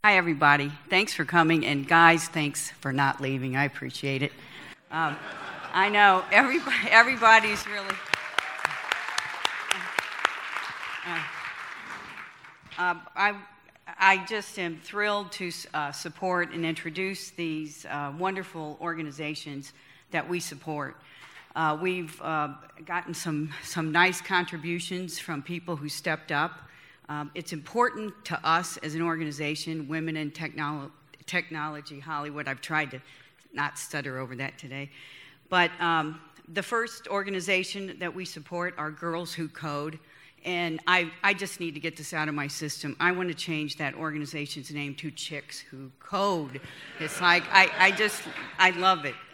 Hi, everybody. Thanks for coming, and guys, thanks for not leaving. I appreciate it. I know everybody's really. I just am thrilled to support and introduce these wonderful organizations that we support. We've gotten some nice contributions from people who stepped up. It's important to us as an organization, Women in Technology Hollywood. I've tried to not stutter over that today. But the first organization that we support are Girls Who Code. And I just need to get this out of my system. I want to change that organization's name to Chicks Who Code. It's like, I love it.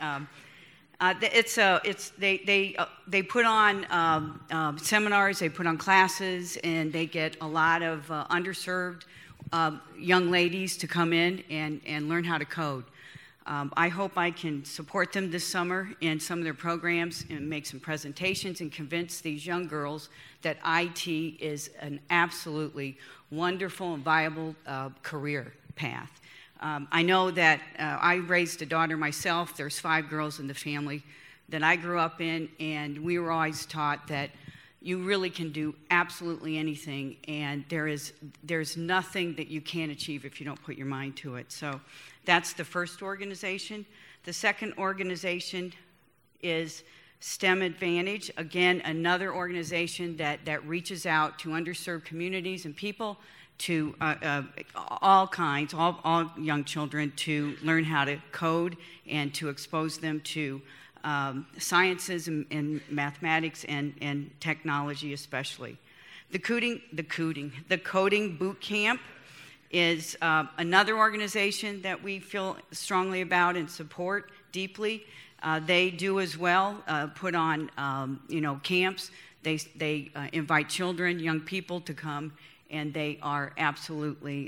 They put on seminars, they put on classes, and they get a lot of underserved young ladies to come in and learn how to code. I hope I can support them this summer in some of their programs and make some presentations and convince these young girls that IT is an absolutely wonderful and viable career path. I know that I raised a daughter myself. There's 5 girls in the family that I grew up in, and we were always taught that you really can do absolutely anything, and there's nothing that you can't achieve if you don't put your mind to it. So that's the first organization. The second organization is STEM Advantage. Again, another organization that reaches out to underserved communities and people, to all kinds, all young children, to learn how to code and to expose them to sciences and mathematics and technology especially. The Coding Boot Camp is another organization that we feel strongly about and support deeply. They do as well put on camps. They invite children, young people to come, and they are absolutely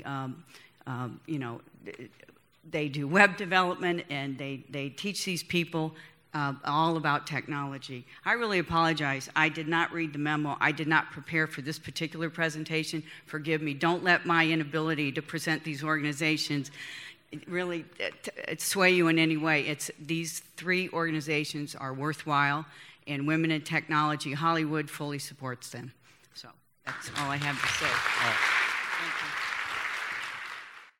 they do web development, and they teach these people all about technology. I really apologize. I did not read the memo. I did not prepare for this particular presentation. Forgive me. Don't let my inability to present these organizations really sway you in any way. These 3 organizations are worthwhile, and Women in Technology Hollywood fully supports them. So that's all I have to say.